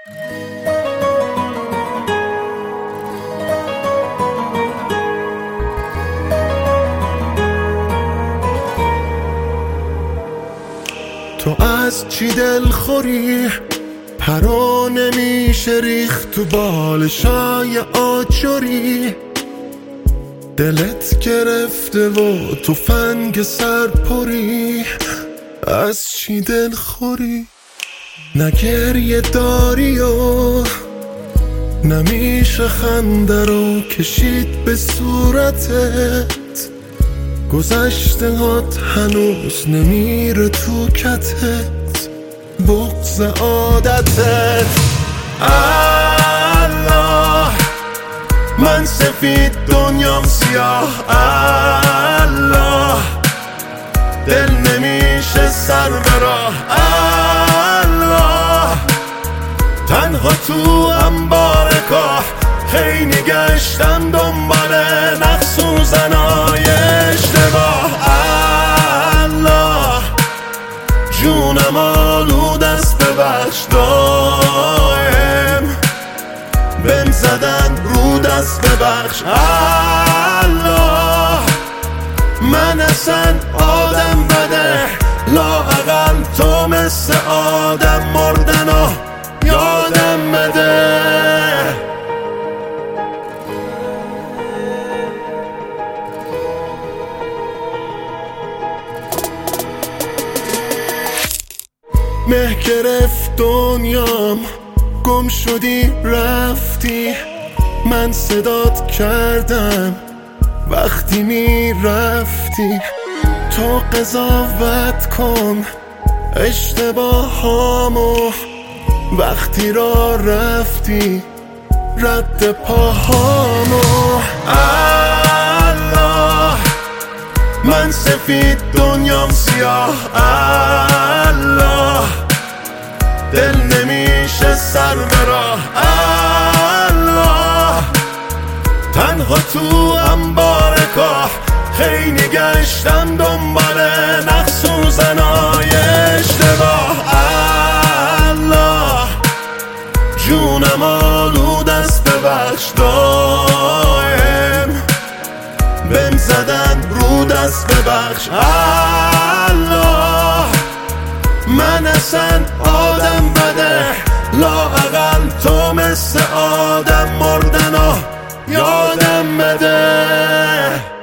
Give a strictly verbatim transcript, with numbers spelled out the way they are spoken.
تو از چی دلخوری؟ پرا نمیشه ریخت تو بالشای آجوری، دلت گرفته و تو فنگ سرپری. از چی دلخوری؟ نه گریه داری و نمیشه خنده رو کشید به صورتت، گذشته هات هنوز نمیره تو کتت، بغض عادتت. الله من سفید دنیام سیاه، الله دل نمیشه سر به راه، الله تنها تو انبار کاه، خیلی گشتم دنبال نقص و زنای اشتباه. الله جونم آلود است ببخش، دایم بهم زدن رو دست ببخش. الله من اصلا آدم بده، لااقل تو مثل آدم مردن و یادم بده. مه گرفت دنیام، گم شدی رفتی، من صدات کردم وقتی می رفتی. تو قضاوت کن اشتباهامو، وقتی را رفتی رد پاهامو. الله من سفید دنیام سیاه، الله دل نمیشه سر به راه، الله تنها تو انبار کاه، خیلی گشتم دنبال نقص و زنای اشتباه. الله جونم آلود است ببخش، دایم بهم زدن رو دست ببخش. الله من اصلا آدم بده، لااقل تو مثل آدم مردن و یادم بده.